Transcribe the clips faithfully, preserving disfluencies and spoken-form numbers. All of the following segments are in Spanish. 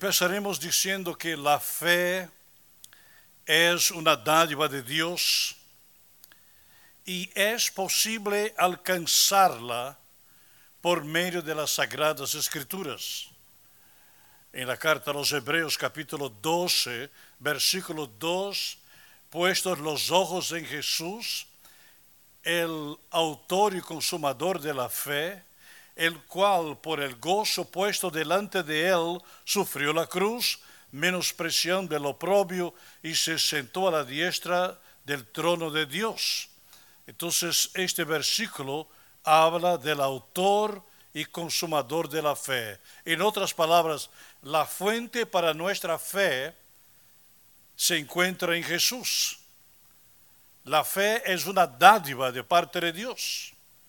Empezaremos diciendo que la fe es una dádiva de Dios y es posible alcanzarla por medio de las Sagradas Escrituras. En la carta a los Hebreos capítulo doce, versículo dos, puestos los ojos en Jesús, el autor y consumador de la fe, el cual por el gozo puesto delante de él sufrió la cruz, menospreciando el oprobio, y se sentó a la diestra del trono de Dios. Entonces este versículo habla del autor y consumador de la fe. En otras palabras, la fuente para nuestra fe se encuentra en Jesús. La fe es una dádiva de parte de Dios.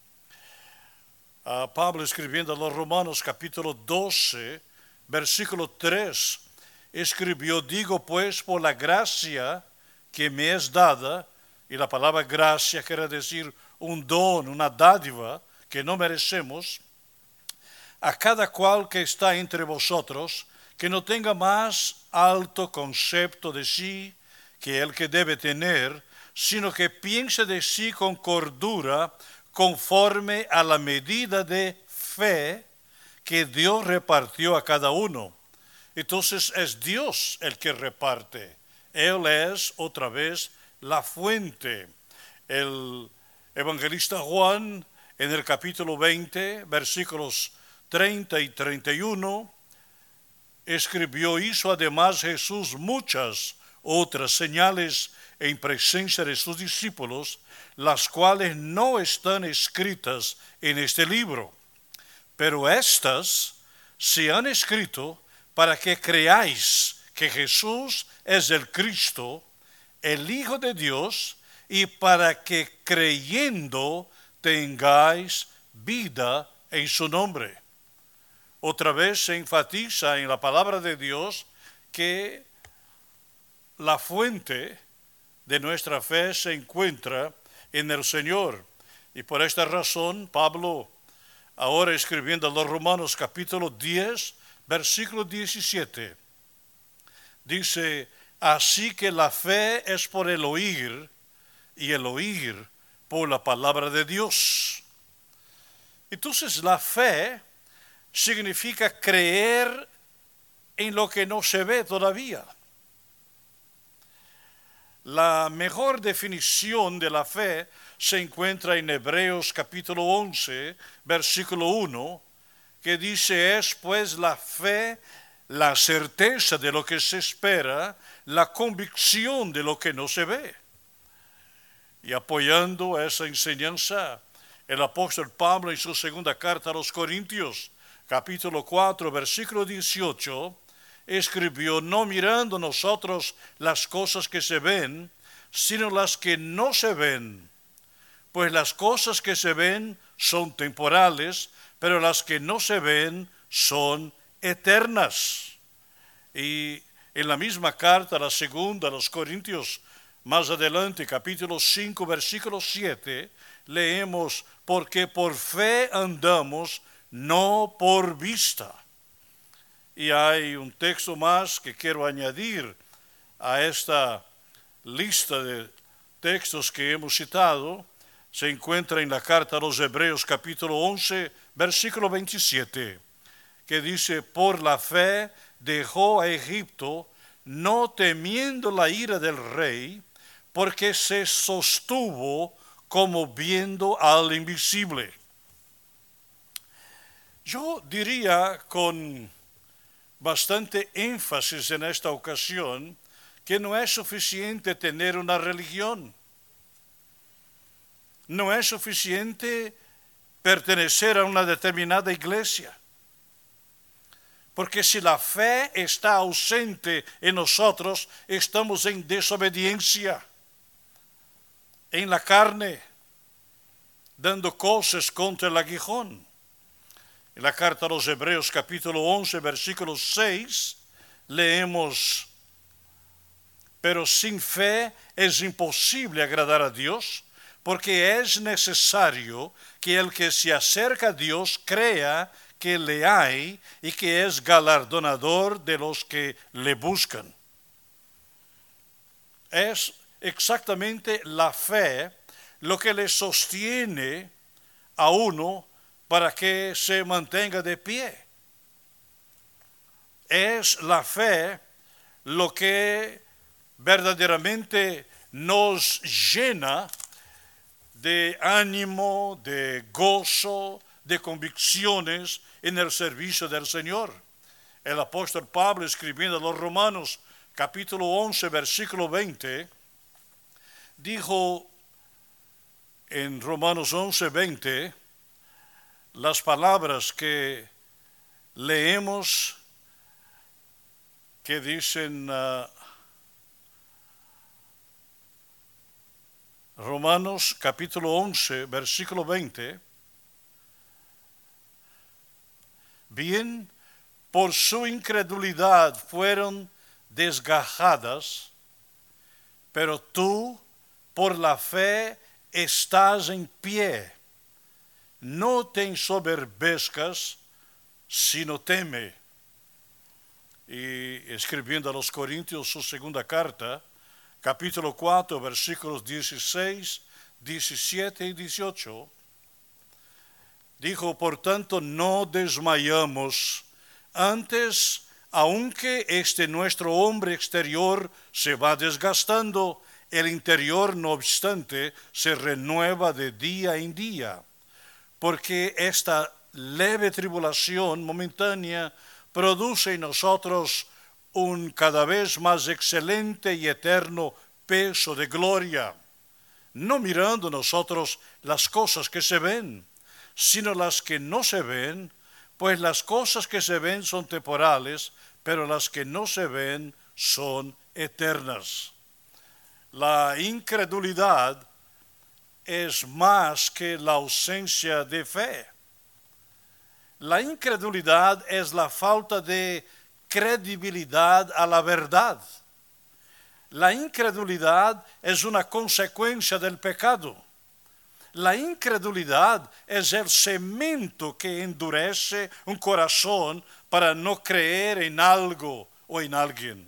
Uh, Pablo, escribiendo a los Romanos capítulo doce, versículo tres, escribió: digo pues, por la gracia que me es dada, y la palabra gracia quiere decir un don, una dádiva que no merecemos, a cada cual que está entre vosotros, que no tenga más alto concepto de sí que el que debe tener, sino que piense de sí con cordura, conforme a la medida de fe que Dios repartió a cada uno. Entonces es Dios el que reparte. Él es otra vez la fuente. El evangelista Juan, en el capítulo veinte, versículos treinta y treinta y uno, escribió: hizo además Jesús muchas otras señales en presencia de sus discípulos, las cuales no están escritas en este libro. Pero estas se han escrito para que creáis que Jesús es el Cristo, el Hijo de Dios, y para que creyendo tengáis vida en su nombre. Otra vez se enfatiza en la palabra de Dios que la fuente de nuestra fe se encuentra en el Señor. Y por esta razón, Pablo, ahora escribiendo a los Romanos capítulo diez, versículo diecisiete, dice: así que la fe es por el oír, y el oír por la palabra de Dios. Entonces la fe significa creer en lo que no se ve todavía. La mejor definición de la fe se encuentra en Hebreos capítulo once, versículo uno, que dice: es pues la fe la certeza de lo que se espera, la convicción de lo que no se ve. Y apoyando esa enseñanza, el apóstol Pablo en su segunda carta a los Corintios, capítulo cuatro, versículo dieciocho, escribió: no mirando nosotros las cosas que se ven, sino las que no se ven. Pues las cosas que se ven son temporales, pero las que no se ven son eternas. Y en la misma carta, la segunda a los Corintios, más adelante, capítulo cinco, versículo siete, leemos: porque por fe andamos, no por vista. Y hay un texto más que quiero añadir a esta lista de textos que hemos citado. Se encuentra en la carta a los Hebreos capítulo once, versículo veintisiete, que dice: por la fe dejó a Egipto, no temiendo la ira del rey, porque se sostuvo como viendo al invisible. Yo diría con bastante énfasis en esta ocasión que no es suficiente tener una religión. No es suficiente pertenecer a una determinada iglesia. Porque si la fe está ausente en nosotros, estamos en desobediencia, en la carne, dando cosas contra el aguijón. En la carta a los Hebreos capítulo once, versículo seis, leemos: pero sin fe es imposible agradar a Dios, porque es necesario que el que se acerca a Dios crea que le hay y que es galardonador de los que le buscan. Es exactamente la fe lo que le sostiene a uno para que se mantenga de pie. Es la fe lo que verdaderamente nos llena de ánimo, de gozo, de convicciones en el servicio del Señor. El apóstol Pablo, escribiendo a los Romanos, capítulo once, versículo veinte, dijo en Romanos once, veinte, las palabras que leemos que dicen uh, Romanos capítulo once, versículo veinte, bien, por su incredulidad fueron desgajadas, pero tú por la fe estás en pie. No te ensoberbezcas, sino teme. Y escribiendo a los Corintios su segunda carta, capítulo cuatro, versículos dieciséis, diecisiete y dieciocho, dijo, por tanto, no desmayamos, antes, aunque este nuestro hombre exterior se va desgastando, el interior, no obstante, se renueva de día en día, porque esta leve tribulación momentánea produce en nosotros un cada vez más excelente y eterno peso de gloria, no mirando nosotros las cosas que se ven, sino las que no se ven, pues las cosas que se ven son temporales, pero las que no se ven son eternas. La incredulidad es más que la ausencia de fe. La incredulidad es la falta de credibilidad a la verdad. La incredulidad es una consecuencia del pecado. La incredulidad es el cemento que endurece un corazón para no creer en algo o en alguien.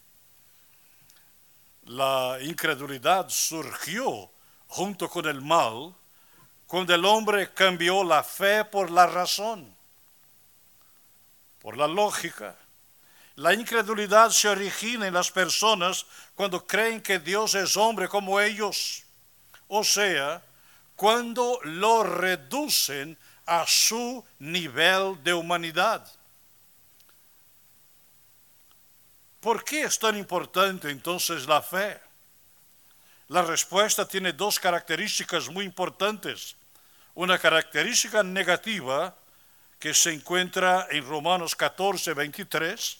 La incredulidad surgió junto con el mal cuando el hombre cambió la fe por la razón, por la lógica. La incredulidad se origina en las personas cuando creen que Dios es hombre como ellos, o sea, cuando lo reducen a su nivel de humanidad. ¿Por qué es tan importante entonces la fe? La respuesta tiene dos características muy importantes. Una característica negativa que se encuentra en Romanos catorce, veintitrés,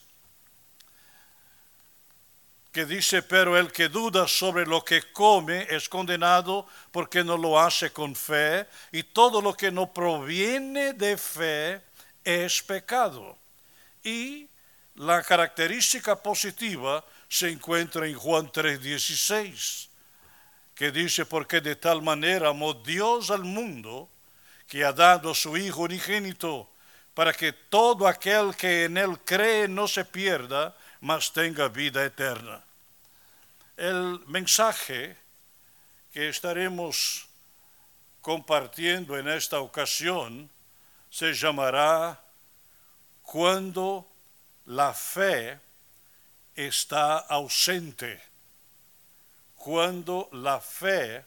que dice, pero el que duda sobre lo que come es condenado porque no lo hace con fe, y todo lo que no proviene de fe es pecado. Y la característica positiva se encuentra en Juan tres, dieciséis, que dice, porque de tal manera amó Dios al mundo, que ha dado a su Hijo unigénito, para que todo aquel que en él cree no se pierda, mas tenga vida eterna. El mensaje que estaremos compartiendo en esta ocasión se llamará Cuando la fe está ausente. Cuando la fe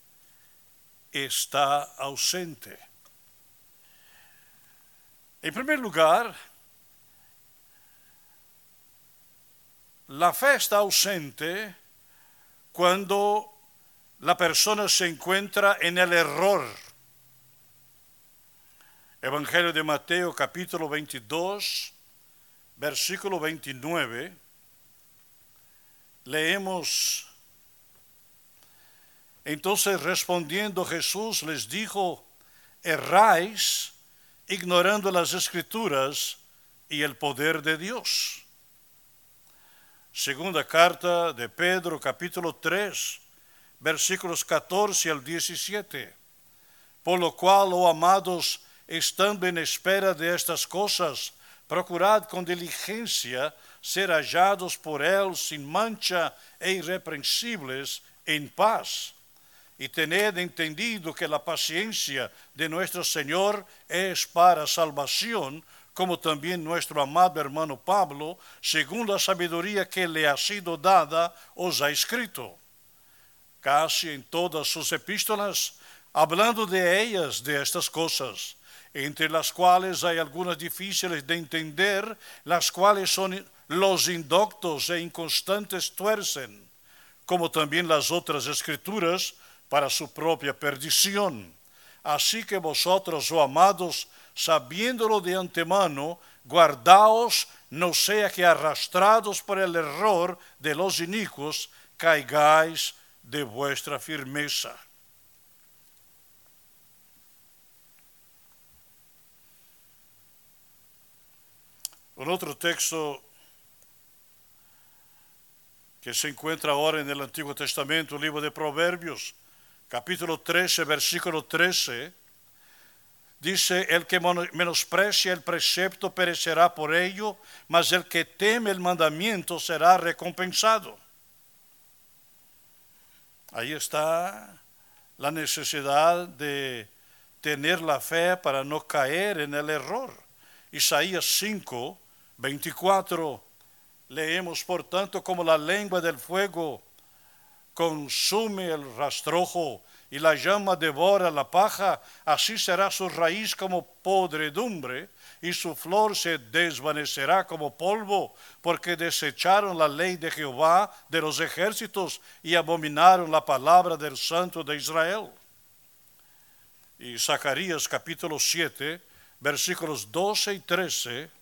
está ausente. En primer lugar, la fe está ausente cuando la persona se encuentra en el error. Evangelio de Mateo, capítulo veintidós, versículo veintinueve, leemos, entonces respondiendo Jesús les dijo, erráis ignorando las Escrituras y el poder de Dios. Segunda carta de Pedro, capítulo tres, versículos catorce al diecisiete. Por lo cual, oh amados, estando en espera de estas cosas, procurad con diligencia ser hallados por él sin mancha e irreprensibles en paz. Y tened entendido que la paciencia de nuestro Señor es para salvación, como también nuestro amado hermano Pablo, según la sabiduría que le ha sido dada, os ha escrito. Casi en todas sus epístolas, hablando de ellas, de estas cosas, entre las cuales hay algunas difíciles de entender, las cuales son los indoctos e inconstantes tuercen, como también las otras escrituras, para su propia perdición. Así que vosotros, oh amados, sabiéndolo de antemano, guardaos, no sea que arrastrados por el error de los inicuos, caigáis de vuestra firmeza. Un otro texto que se encuentra ahora en el Antiguo Testamento, el libro de Proverbios, capítulo trece, versículo trece, dice: el que menosprecia el precepto perecerá por ello, mas el que teme el mandamiento será recompensado. Ahí está la necesidad de tener la fe para no caer en el error. Isaías cinco, veinticuatro, leemos: por tanto, como la lengua del fuego consume el rastrojo y la llama devora la paja, así será su raíz como podredumbre y su flor se desvanecerá como polvo, porque desecharon la ley de Jehová de los ejércitos y abominaron la palabra del Santo de Israel. Y Zacarías capítulo siete, versículos doce y trece,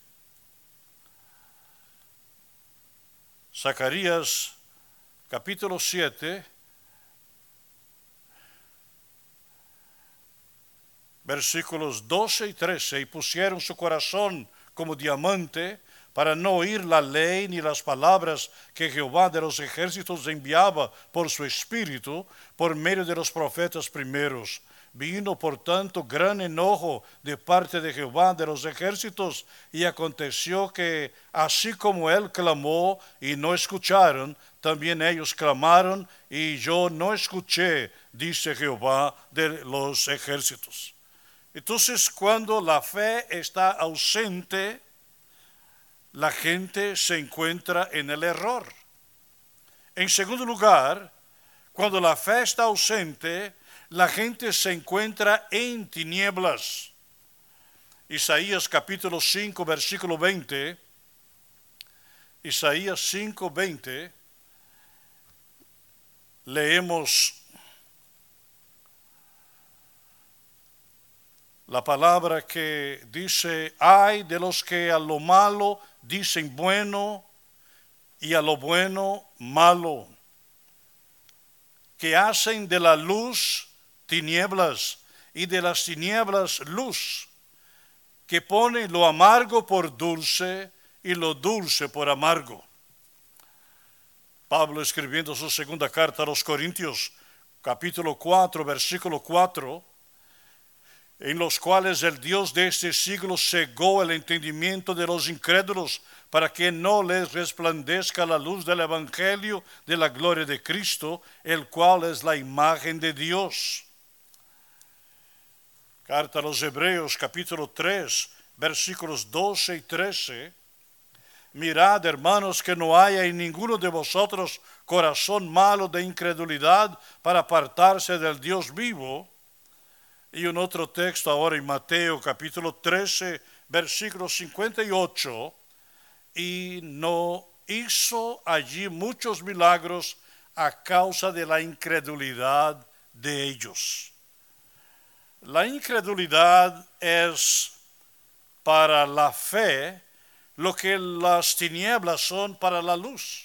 Zacarías capítulo siete, versículos doce y trece, y pusieron su corazón como diamante para no oír la ley ni las palabras que Jehová de los ejércitos enviaba por su espíritu por medio de los profetas primeros. Vino por tanto gran enojo de parte de Jehová de los ejércitos, y aconteció que así como él clamó y no escucharon, también ellos clamaron y yo no escuché, dice Jehová de los ejércitos. Entonces, cuando la fe está ausente, la gente se encuentra en el error. En segundo lugar, cuando la fe está ausente, la gente se encuentra en tinieblas. Isaías capítulo cinco, versículo veinte. Isaías cinco, veinte. Leemos la palabra que dice: ay de los que a lo malo dicen bueno y a lo bueno malo, que hacen de la luz tinieblas y de las tinieblas luz, que ponen lo amargo por dulce y lo dulce por amargo. Pablo, escribiendo su segunda carta a los Corintios, capítulo cuatro, versículo cuatro, en los cuales el Dios de este siglo cegó el entendimiento de los incrédulos para que no les resplandezca la luz del evangelio de la gloria de Cristo, el cual es la imagen de Dios. Carta a los Hebreos, capítulo tres, versículos doce y trece. Mirad, hermanos, que no haya en ninguno de vosotros corazón malo de incredulidad para apartarse del Dios vivo. Y un otro texto ahora en Mateo capítulo trece, versículo cincuenta y ocho, y no hizo allí muchos milagros a causa de la incredulidad de ellos. La incredulidad es para la fe lo que las tinieblas son para la luz.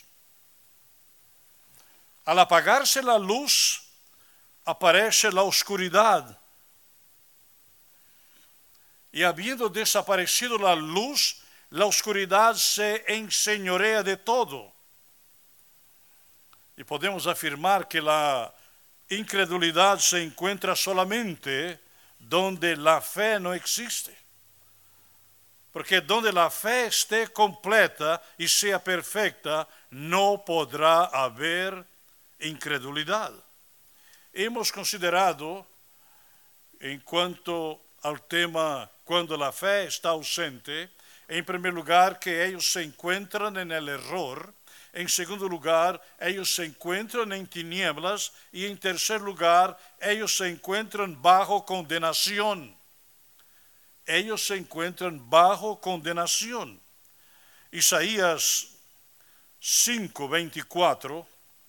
Al apagarse la luz, aparece la oscuridad. Y habiendo desaparecido la luz, la oscuridad se enseñorea de todo. Y podemos afirmar que la incredulidad se encuentra solamente donde la fe no existe. Porque donde la fe esté completa y sea perfecta, no podrá haber incredulidad. Hemos considerado, en cuanto al tema cuando la fe está ausente, en primer lugar que ellos se encuentran en el error, en segundo lugar ellos se encuentran en tinieblas y en tercer lugar ellos se encuentran bajo condenación. Ellos se encuentran bajo condenación. Isaías cinco, veinticuatro,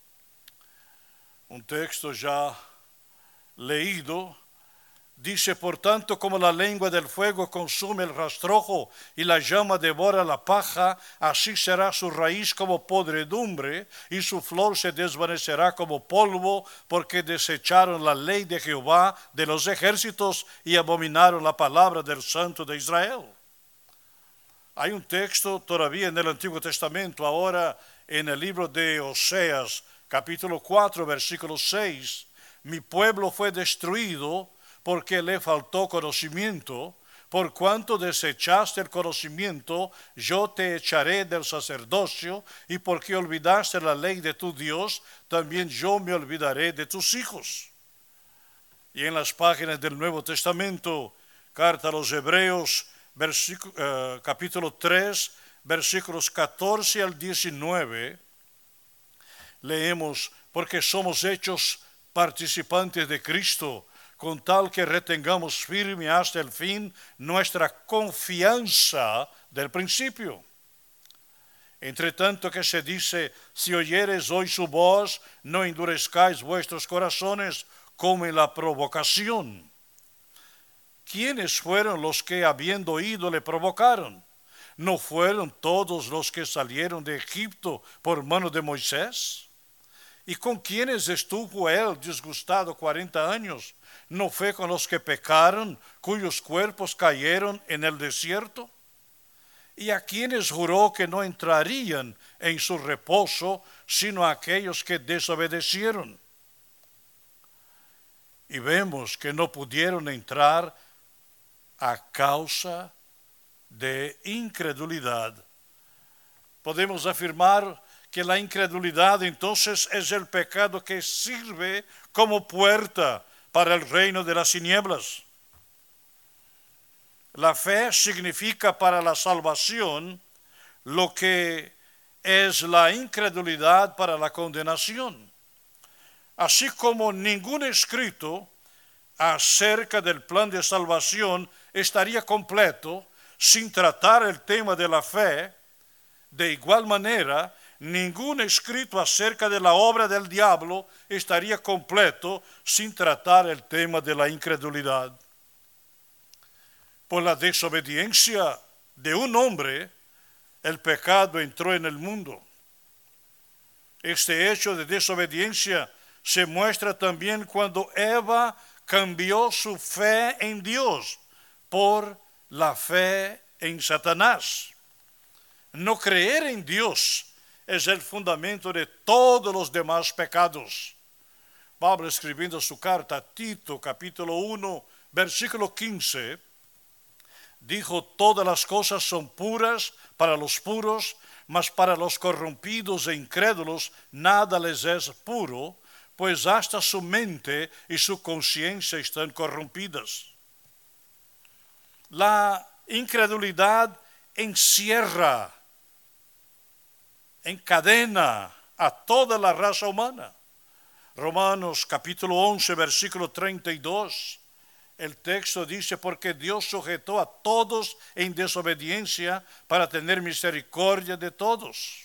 un texto ya leído, dice: por tanto, como la lengua del fuego consume el rastrojo y la llama devora la paja, así será su raíz como podredumbre y su flor se desvanecerá como polvo, porque desecharon la ley de Jehová de los ejércitos y abominaron la palabra del Santo de Israel. Hay un texto todavía en el Antiguo Testamento, ahora en el libro de Oseas, capítulo cuatro, versículo seis, mi pueblo fue destruido porque le faltó conocimiento, por cuanto desechaste el conocimiento, yo te echaré del sacerdocio, y porque olvidaste la ley de tu Dios, también yo me olvidaré de tus hijos. Y en las páginas del Nuevo Testamento, carta a los Hebreos, uh, capítulo tres, versículos catorce al diecinueve, leemos: porque somos hechos participantes de Cristo, con tal que retengamos firme hasta el fin nuestra confianza del principio. Entre tanto que se dice: si oyeres hoy su voz, no endurezcáis vuestros corazones como en la provocación. ¿Quiénes fueron los que, habiendo oído, le provocaron? ¿No fueron todos los que salieron de Egipto por mano de Moisés? ¿Y con quiénes estuvo él disgustado cuarenta años? ¿No fue con los que pecaron, cuyos cuerpos cayeron en el desierto? ¿Y a quienes juró que no entrarían en su reposo, sino a aquellos que desobedecieron? Y vemos que no pudieron entrar a causa de incredulidad. Podemos afirmar que la incredulidad entonces es el pecado que sirve como puerta para el reino de las tinieblas. La fe significa para la salvación lo que es la incredulidad para la condenación. Así como ningún escrito acerca del plan de salvación estaría completo sin tratar el tema de la fe, de igual manera, ningún escrito acerca de la obra del diablo estaría completo sin tratar el tema de la incredulidad. Por la desobediencia de un hombre, el pecado entró en el mundo. Este hecho de desobediencia se muestra también cuando Eva cambió su fe en Dios por la fe en Satanás. No creer en Dios es el fundamento de todos los demás pecados. Pablo, escribiendo su carta a Tito, capítulo uno, versículo quince, dijo: todas las cosas son puras para los puros, mas para los corrompidos e incrédulos nada les es puro, pues hasta su mente y su conciencia están corrompidas. La incredulidad encierra, encadena a toda la raza humana. Romanos capítulo once, versículo treinta y dos, el texto dice: porque Dios sujetó a todos en desobediencia para tener misericordia de todos.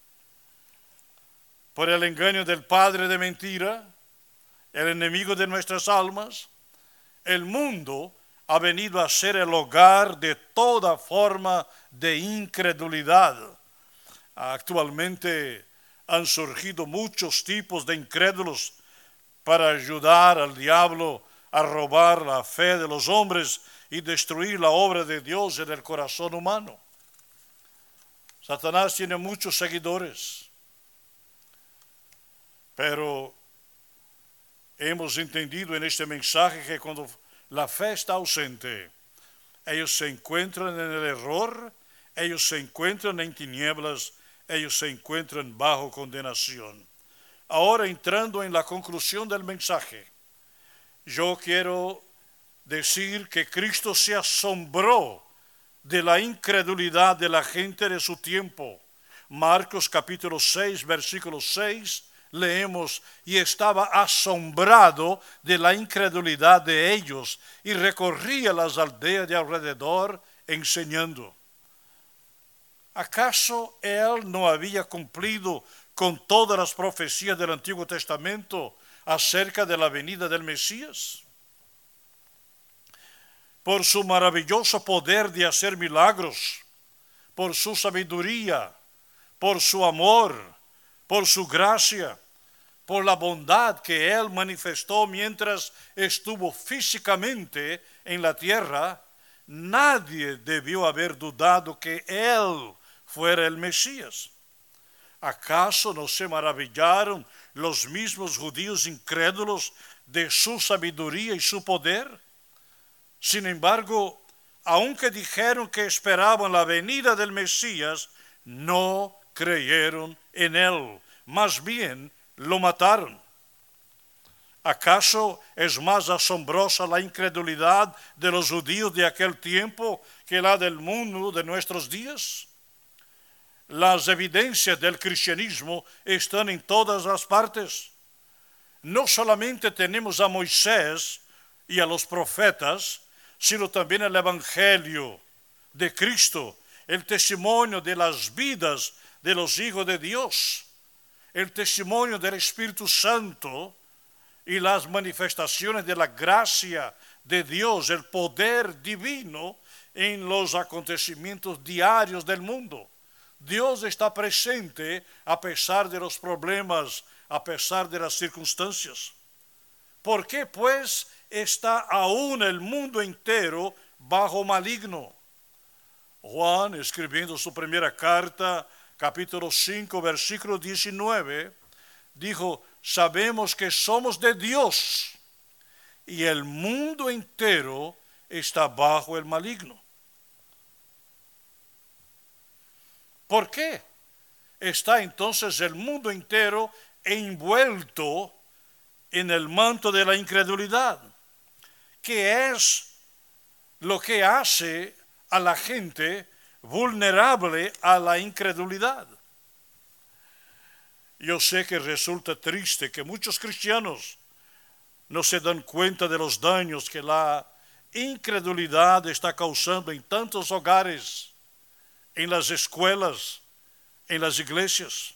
Por el engaño del padre de mentira, el enemigo de nuestras almas, el mundo ha venido a ser el hogar de toda forma de incredulidad. Actualmente han surgido muchos tipos de incrédulos para ayudar al diablo a robar la fe de los hombres y destruir la obra de Dios en el corazón humano. Satanás tiene muchos seguidores, pero hemos entendido en este mensaje que cuando la fe está ausente. Ellos se encuentran en el error, ellos se encuentran en tinieblas, ellos se encuentran bajo condenación. Ahora, entrando en la conclusión del mensaje, yo quiero decir que Cristo se asombró de la incredulidad de la gente de su tiempo. Marcos capítulo seis, versículo seis, leemos: y estaba asombrado de la incredulidad de ellos, y recorría las aldeas de alrededor enseñando. ¿Acaso él no había cumplido con todas las profecías del Antiguo Testamento acerca de la venida del Mesías? Por su maravilloso poder de hacer milagros, por su sabiduría, por su amor, por su gracia, por la bondad que Él manifestó mientras estuvo físicamente en la tierra, nadie debió haber dudado que Él fuera el Mesías. ¿Acaso no se maravillaron los mismos judíos incrédulos de su sabiduría y su poder? Sin embargo, aunque dijeron que esperaban la venida del Mesías, no creyeron en él, más bien lo mataron. ¿Acaso es más asombrosa la incredulidad de los judíos de aquel tiempo que la del mundo de nuestros días? Las evidencias del cristianismo están en todas las partes. No solamente tenemos a Moisés y a los profetas, sino también el Evangelio de Cristo, el testimonio de las vidas de los hijos de Dios, el testimonio del Espíritu Santo y las manifestaciones de la gracia de Dios, el poder divino en los acontecimientos diarios del mundo. Dios está presente a pesar de los problemas, a pesar de las circunstancias. ¿Por qué, pues, está aún el mundo entero bajo maligno? Juan, escribiendo su primera carta, capítulo cinco, versículo diecinueve, dijo: sabemos que somos de Dios y el mundo entero está bajo el maligno. ¿Por qué está entonces el mundo entero envuelto en el manto de la incredulidad? ¿Qué es lo que hace a la gente vulnerable a la incredulidad? Yo sé que resulta triste que muchos cristianos no se dan cuenta de los daños que la incredulidad está causando en tantos hogares, en las escuelas, en las iglesias.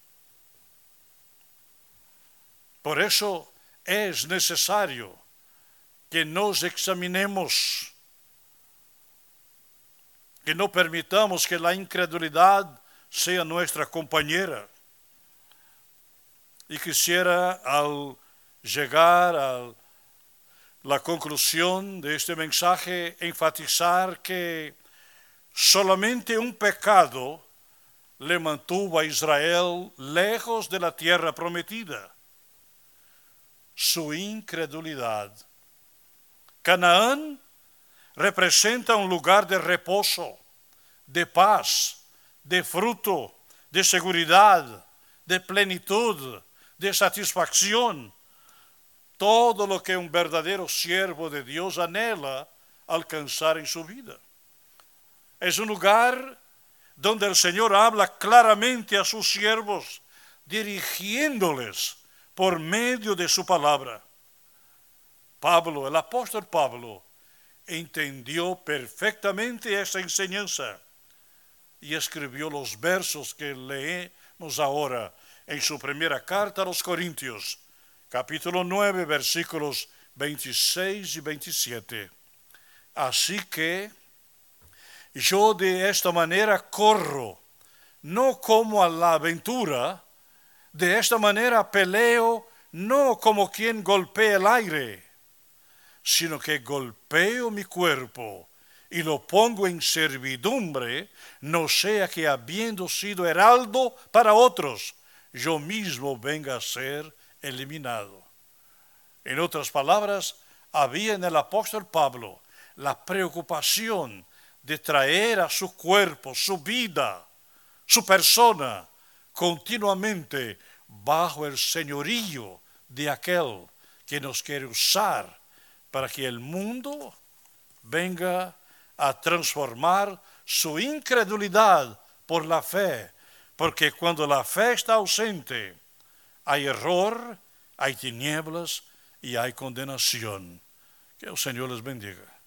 Por eso es necesario que nos examinemos, que no permitamos que la incredulidad sea nuestra compañera. Y quisiera, al llegar a la conclusión de este mensaje, enfatizar que solamente un pecado le mantuvo a Israel lejos de la tierra prometida: su incredulidad. Canaán representa un lugar de reposo, de paz, de fruto, de seguridad, de plenitud, de satisfacción. Todo lo que un verdadero siervo de Dios anhela alcanzar en su vida. Es un lugar donde el Señor habla claramente a sus siervos, dirigiéndoles por medio de su palabra. Pablo, el apóstol Pablo, entendió perfectamente esa enseñanza y escribió los versos que leemos ahora en su primera carta a los Corintios, capítulo nueve, versículos veintiséis y veintisiete. Así que yo de esta manera corro, no como a la aventura, de esta manera peleo, no como quien golpea el aire, sino que golpeo mi cuerpo y lo pongo en servidumbre, no sea que habiendo sido heraldo para otros, yo mismo venga a ser eliminado. En otras palabras, había en el apóstol Pablo la preocupación de traer a su cuerpo, su vida, su persona, continuamente bajo el señorío de aquel que nos quiere usar para que el mundo venga a transformar su incredulidad por la fe, porque cuando la fe está ausente, hay error, hay tinieblas y hay condenación. Que el Señor les bendiga.